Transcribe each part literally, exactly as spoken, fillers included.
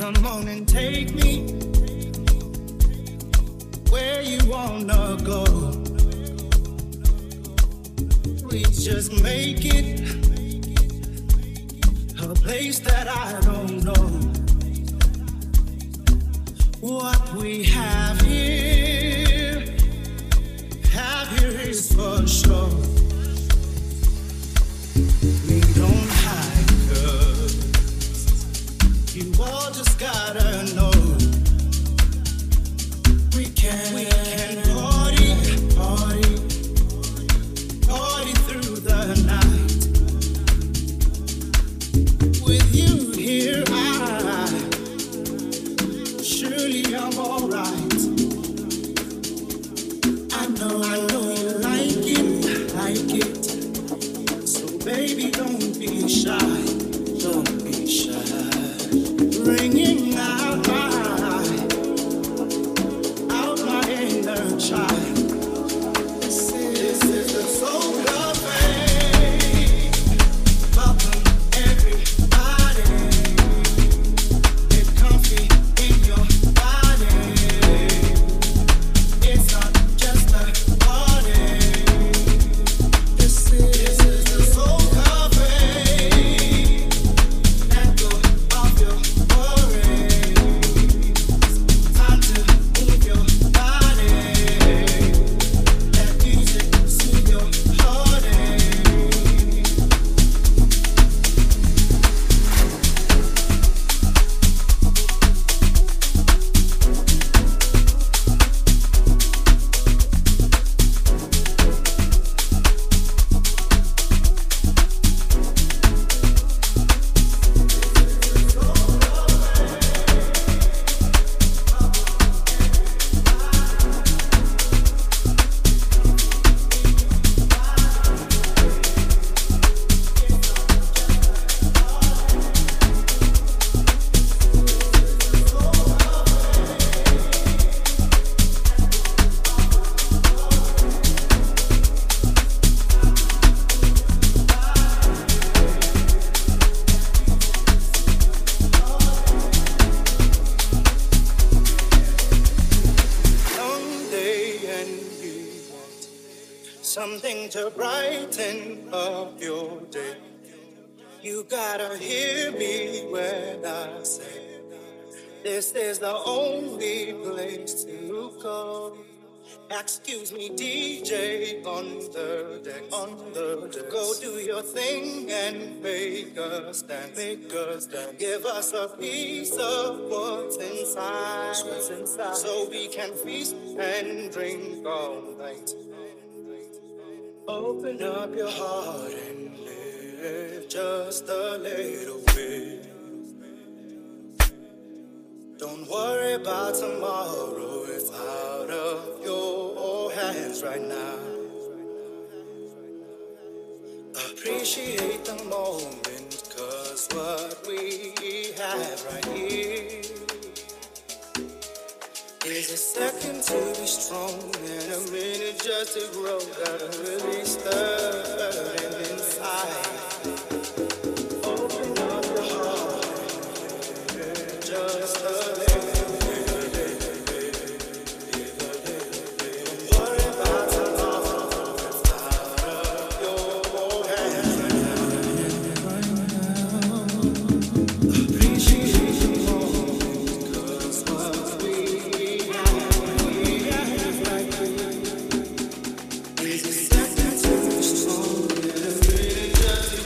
Come on and take me where you wanna go. We just make it a place that I don't know. What we have here, have here is for sure. We don't hide, 'cause you all just gotta know. We can, we can party, party, party through the night. With you here, I surely I'm alright. I know, I know you like it, like it. So baby, don't be shy, don't be shy. Bringing out my, out my inner child. This is, this is the soul cafe. Welcome everybody. Get comfy in your body. It's not just a party. This is, this is the soul cafe. Let go of your worries. Time to move your body. Let music soothe your heartache. Someday and you want something to brighten up your day. You gotta hear me when I say this is the only place to go. Excuse me, D J, on the deck, on the deck. Go do your thing and make us dance, make us dance. Give us a piece of what's inside, what's inside, so we can feast and drink all night. Open up your heart and live just a little bit. Don't worry about tomorrow, it's out of your hands right now. Appreciate the moment, 'cause what we have right here is a second to be strong and a minute just to grow. Gotta really stir it inside. Open up your heart, just a little. Worry about tomorrow, it's out of your hands. Appreciate the moment, 'cause what we have, we have right here is a second to be strong and a minute just to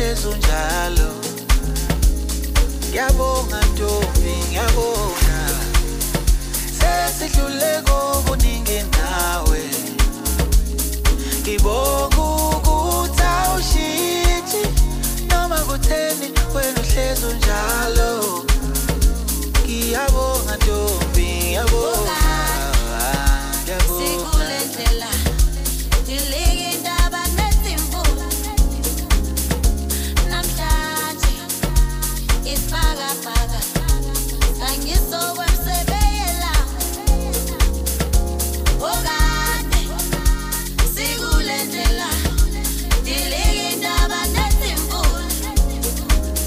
uhlezi unjalo. Ngiyabonga Ntombi, ngiyabonga. Sesidlule kokuningi nawe. Ngibonga ukuthi awushintshi noma kutheni wena uhlezi unjalo. Ngiyabonga Ntombi, ngiyabonga. Sikulendlela dilike indaba nezimvula namhlanje isibhakabhaka angisokwemsebeyela okade sikulendlela dilike indaba nezimvula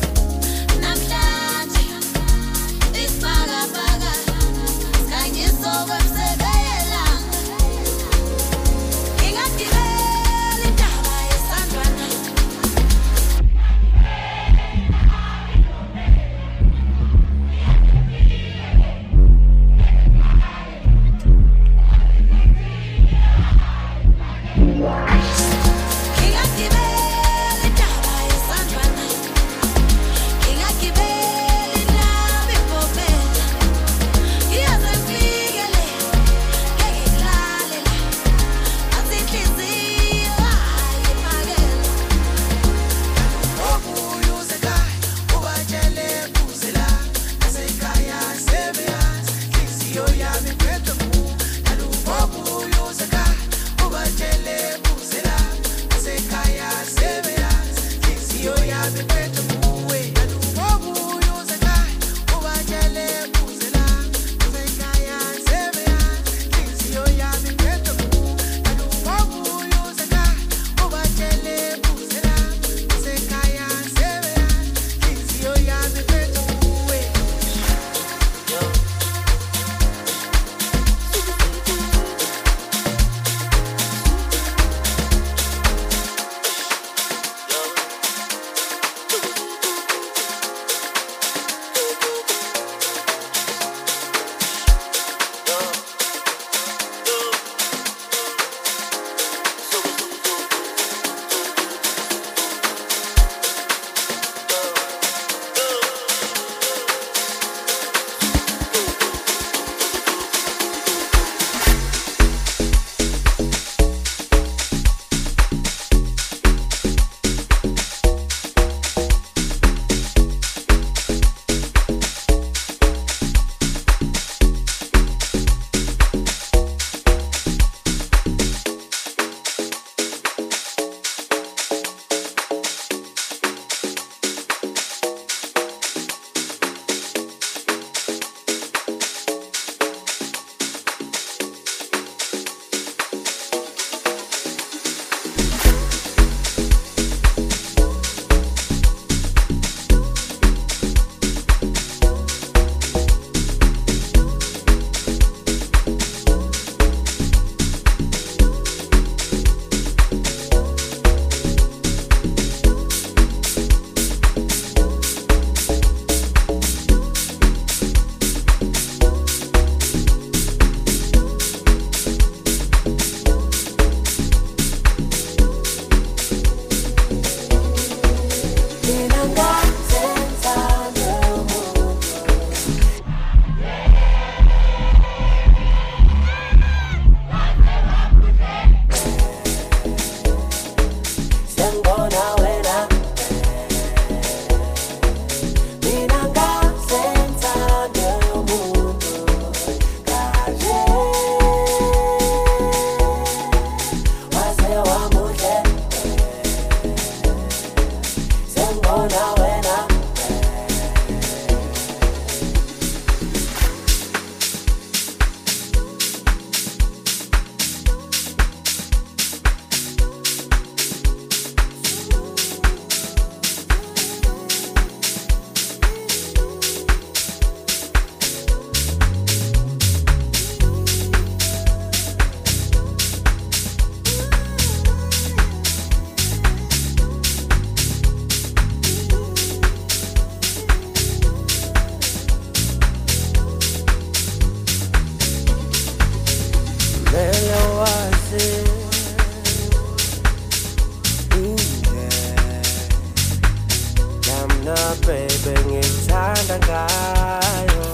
engiziphatha ngayo.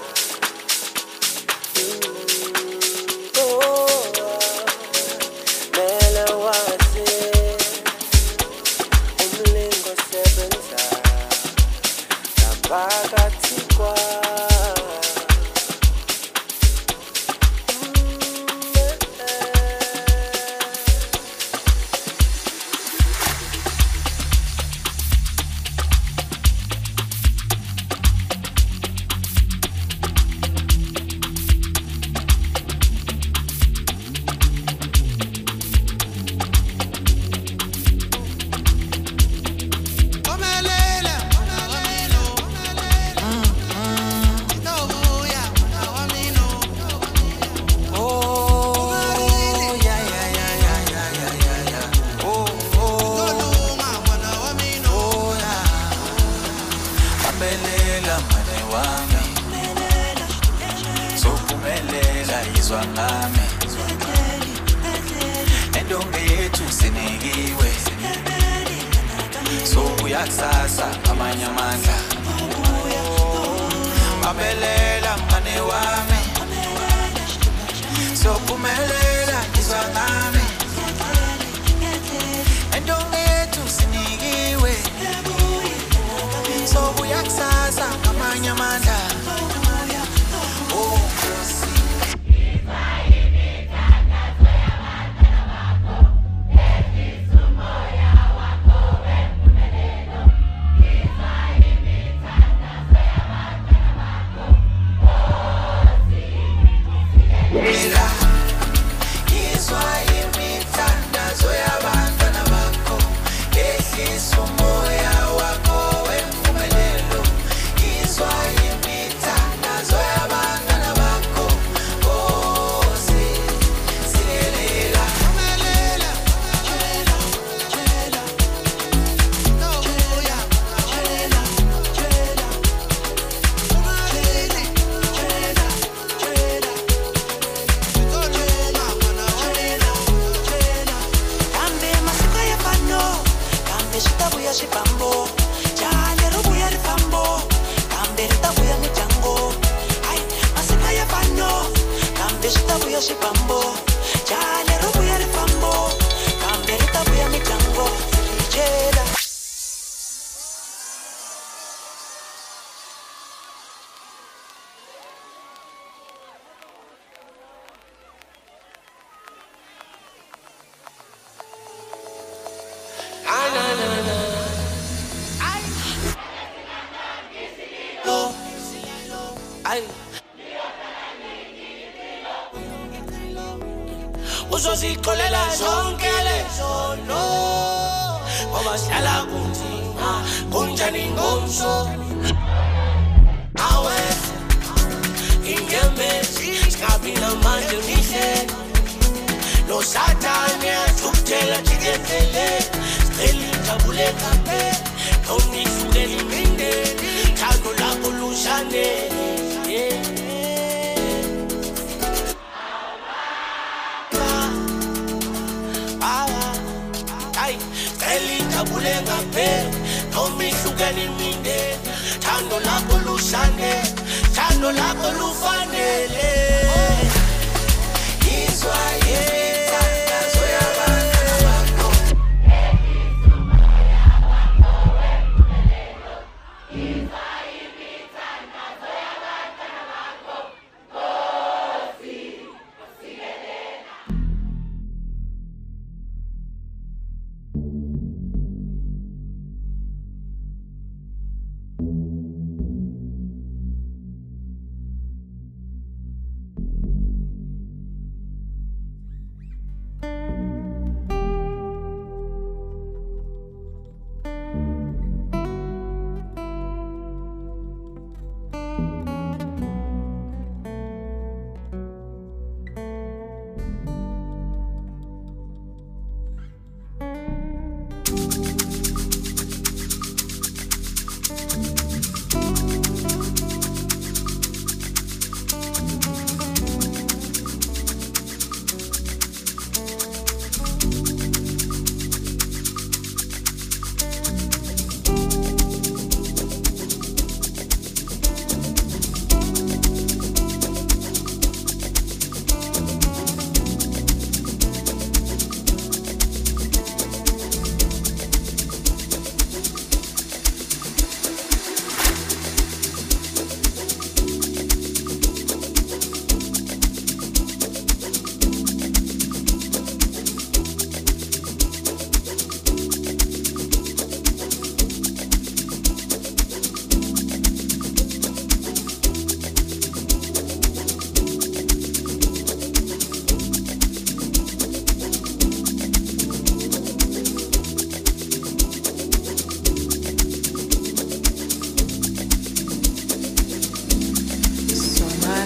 Oh, mele wazi umlingo sebenza ngaphakathi kwa. Sasa amanye amandla mabelela mngane wami sophumelela izwa ngami endonge yethu sinikiwe sobuya kusasa amanye amandla. Uzozikolela zonke lezono ngoba sihlala kunzima kunjani ngomso awe ingemezi singabi namandla mihle lo satani athukutela jikendele sicela ijabule kape awunisuke imindeni thando lakho lushanele. Bulenga pe, nomi shugani minde, thando lakho lushane, thando lakho lufanele. Izwa yethandazo yabantwana bakho. Izwa imithandazo yabantwana bakho. Nkosi, Nkosi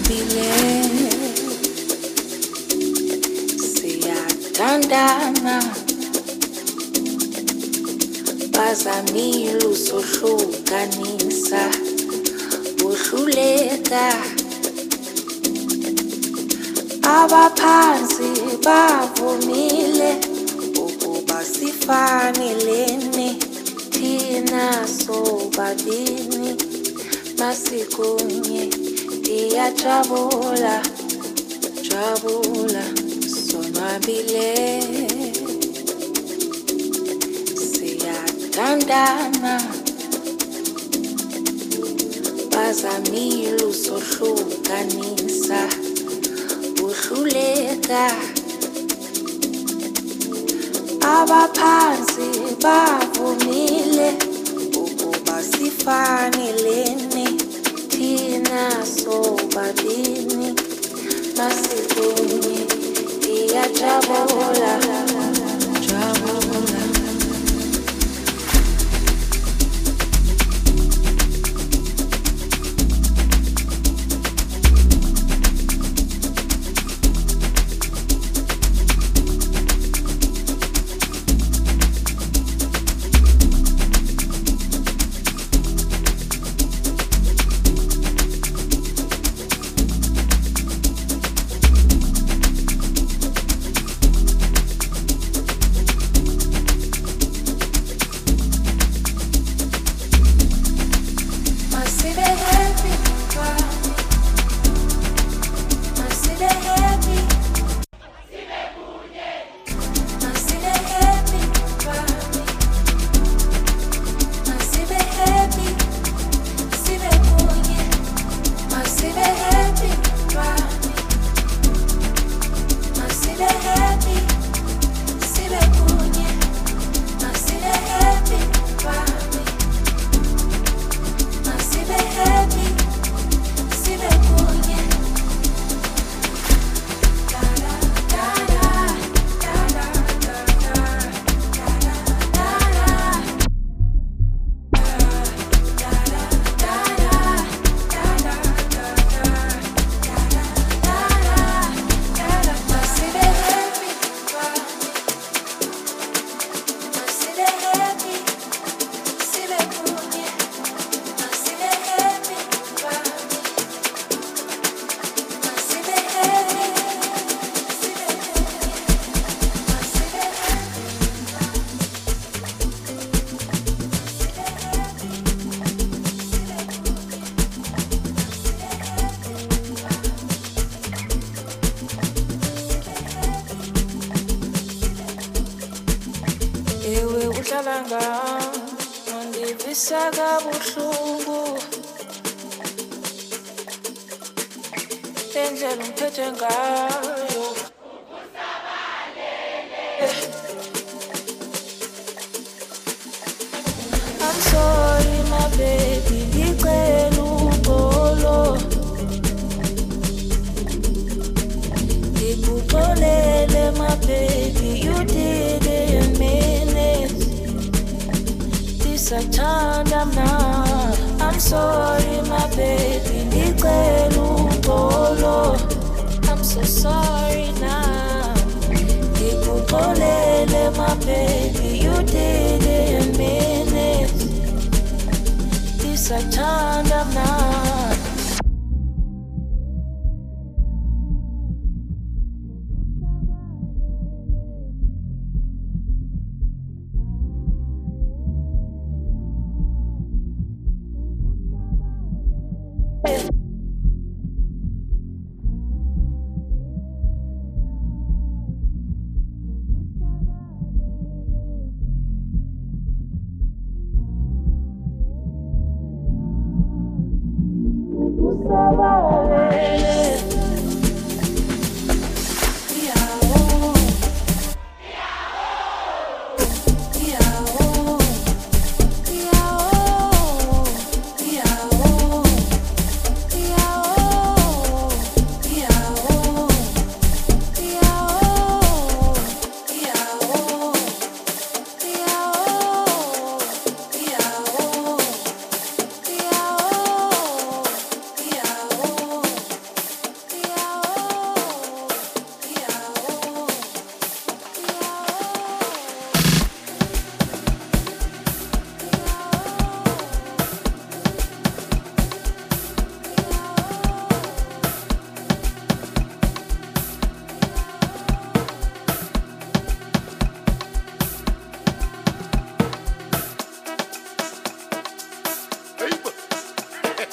siyathandana bazamile usohlukanisa uhluleka abaphansi bavumile ukuba sifanelene thina sobabini masikunye iyajabula jabula sonwabile siyathandana bazamile usohlukanisa uhluleka abaphansi bavumile ukuba sifanelene thina sobabini masikunye iyajabula jabula lendlela ungiphethe ngayo I'm sorry my baby ngicela uxolo ngikuxolele my baby you didn't mean it ndisathanda mna I'm sorry my baby ngicela uxolo I'm so sorry now ngikuxolele my baby you didn't mean it ndisathanda mna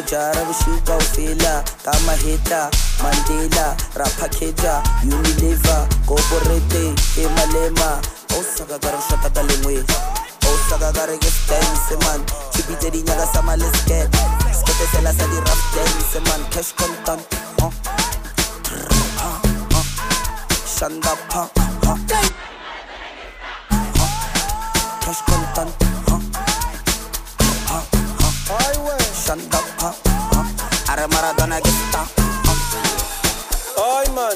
jara bushuka ufila kama hita Mandela rapakeja Unilever Corporate Kemalema Osaka garashata kalengwe Osaka gare get dance man Chipite di nyaga sama let's get Skete sela sa di rap dance man Cash content huh Shanda pa huh Cash content huh huh huh Shanda pa huh Are Maradona get down Oi man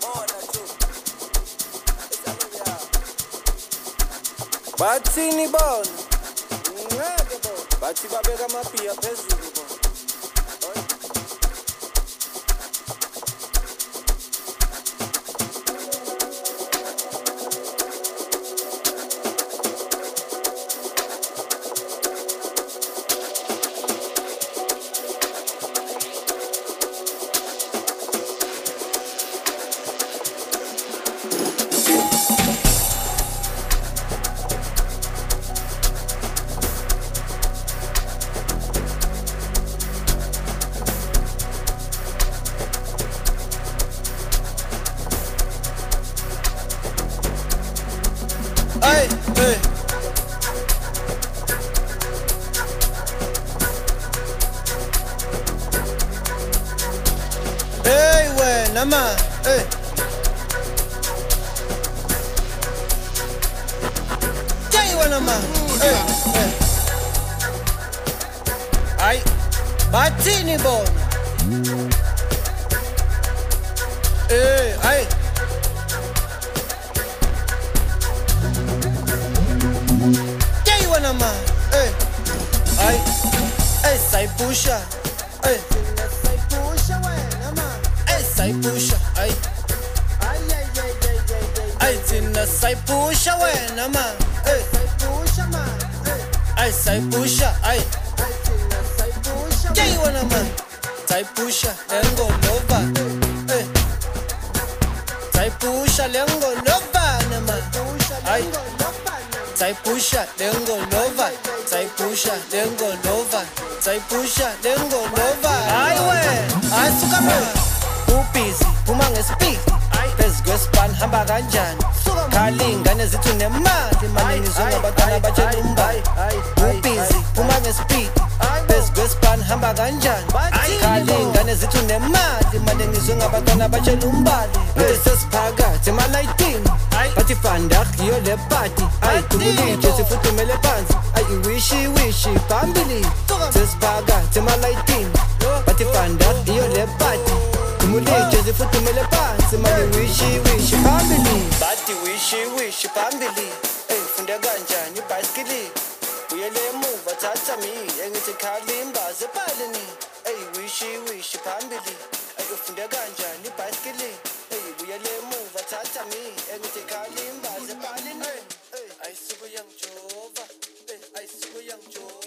Bathini bona ngeke bona bathi babeka amaphiya phezulu bona Nama, hey. Jai wanama, hey, hey. Ay, Bathini bon. Hey, ay. Jai wanama, hey, ay, ay, sai pusha, hey. Sai pusha, ay, ay, ay, ay, ay, ay, ay, tina sai pusha, wena ma, ay, sai pusha ma, ay, sai pusha, ay, ay, tina sai pusha, jai wena ma, sai pusha, lengo lova, ay, sai pusha, lengo lova, na ma, ay, sai pusha, lengo lova, sai pusha, lengo lova, sai pusha, lengo lova, ay, we, ay, suka ma. Busy, phuma ngespeed phezu kwespan hamba kanjani khali ingane zithu nemali manje ngizongabatana abatshela umbali ubusy phuma ngespeed phezu kwespan hamba kanjani khali ingane zithu nemali manje ngizongabatana abatshela umbali sesiphakathi emalayitini bathi fanda iyo le party ayi kubulike sifudumele phansi ayi wishi wishi phambili sesiphakathi emalayitini bathi fanda iyo le party Mulije zifuthumele phansi manje wishi wishi phambili bathi wishi wishi phambili ey funde kanjani ibhayisikili uyele emuva thatha mi engithi khalimba zepalini ey wishi wishi phambili ey ufunde kanjani ibhayisikili ey uyele emuva thatha mi engithi khalimba zepalini ey ayisuku yangijova ey ayisuku yangijova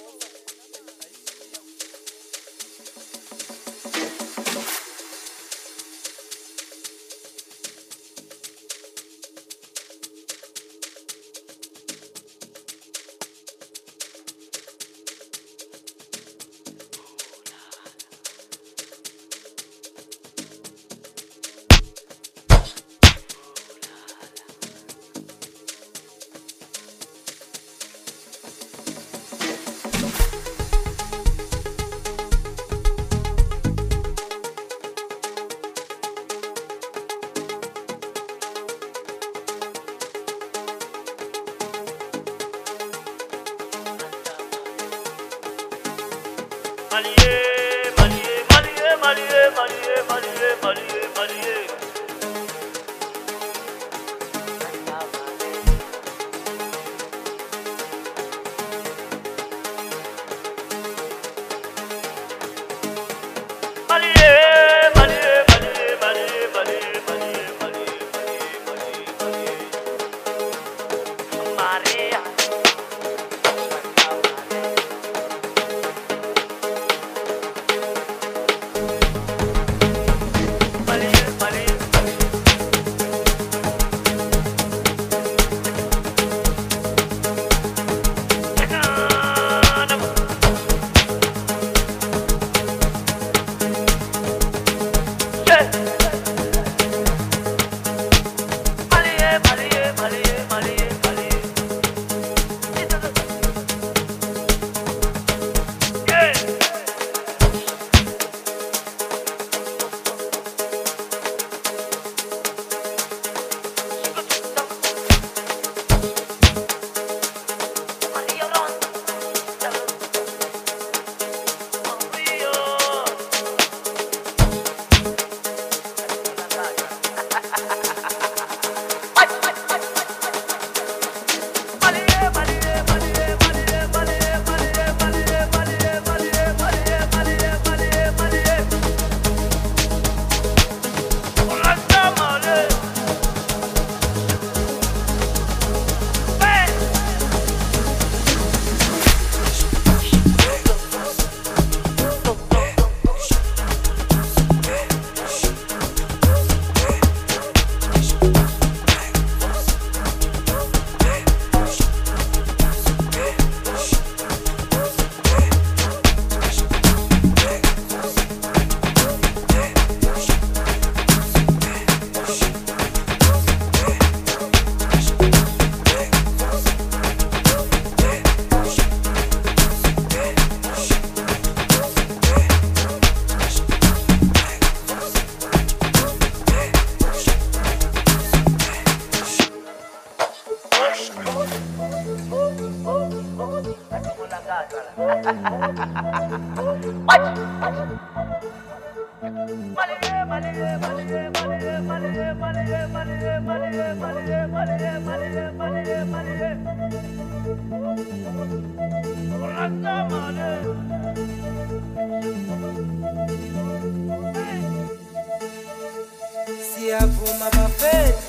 Siyavuma bafethu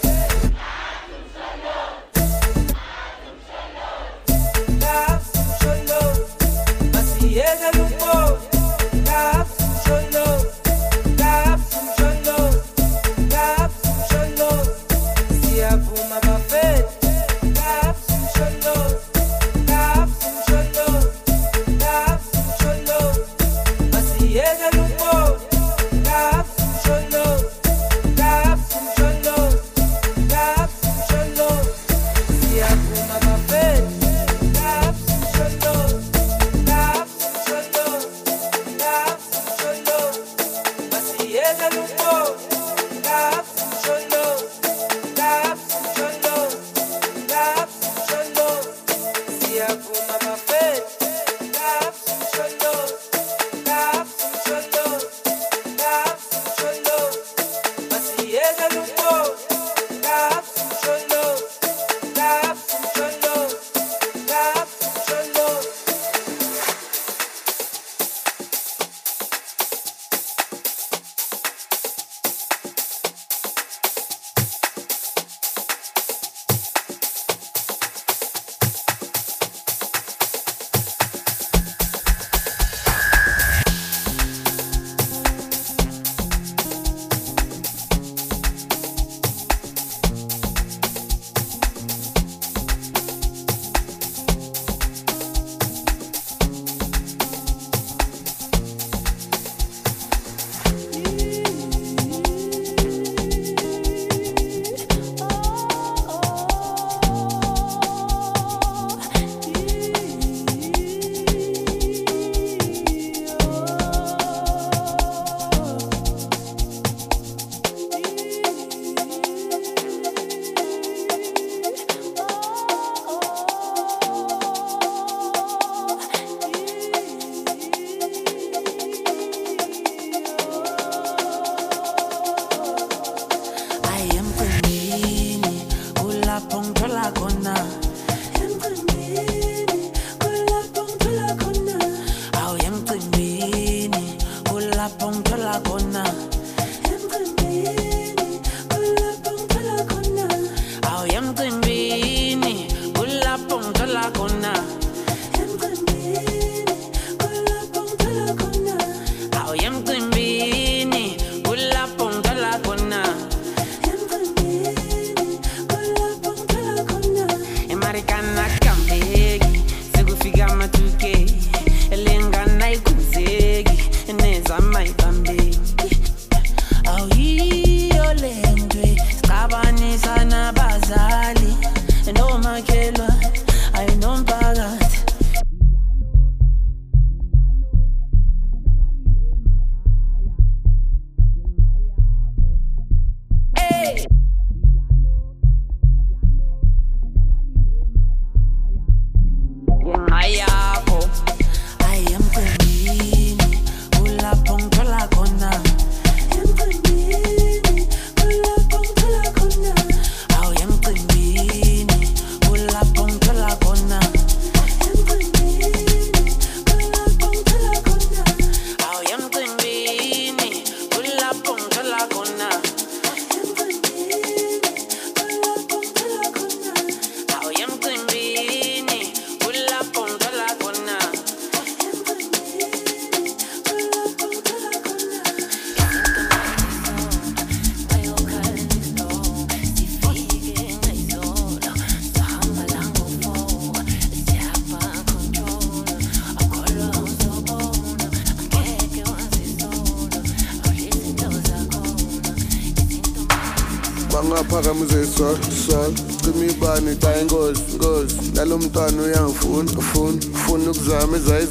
Phakamise sol sol cima ibani ta ingozi ngozi nalo mntwana uyangifuna ufuna ufuna ukuzama ezayizodwa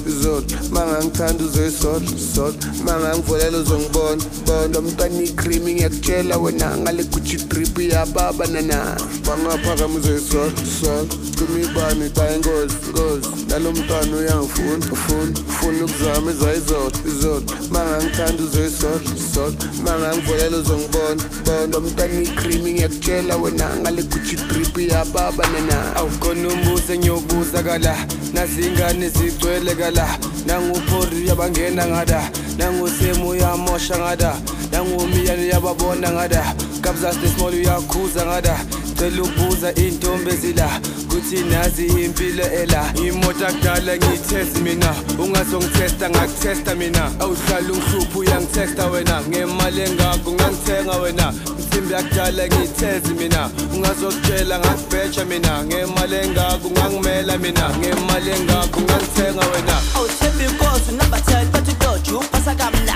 izolo mangangithanda uzoyisola sola mangangivulela uzongibona bona lo mntwana icream ngiyakutshela wena ngale Gucci drip yababa nana bangaphakama uzoyisola sola cima ibani bayingozi ngozi nalo mntwana uyangifuna ufuna ufuna ukuzama izayizolo izolo mangangithanda uzoyisola sola mangangivulela uzongibona bona lo mntwana icream ngiyakutshela wena ngale Gucci drip yababa nana awukhona umbuze ngiyobuza kala nazingane zigcwele kala nanguphori yabangena ngada nangusemu yamosha ngada nangumiyane yababona ngada kabza small uyakhuza ngada cela ukubuza intombi ezila kuthi nazi impilo ela imoto akudala ngiyithesti mina ungazongithesta ngakuthesta mina awuhlala ungihlupha uyangithesta wena ngemali engakho ngangithenga wena mthimbi akudala ngiyithezi mina ungazokutshela ngakubheja mina ngemali engakho ngangimela mina ngemali engakho ngangithenga wena awuthembi inkosi number ten bathi doju pasa kamnandi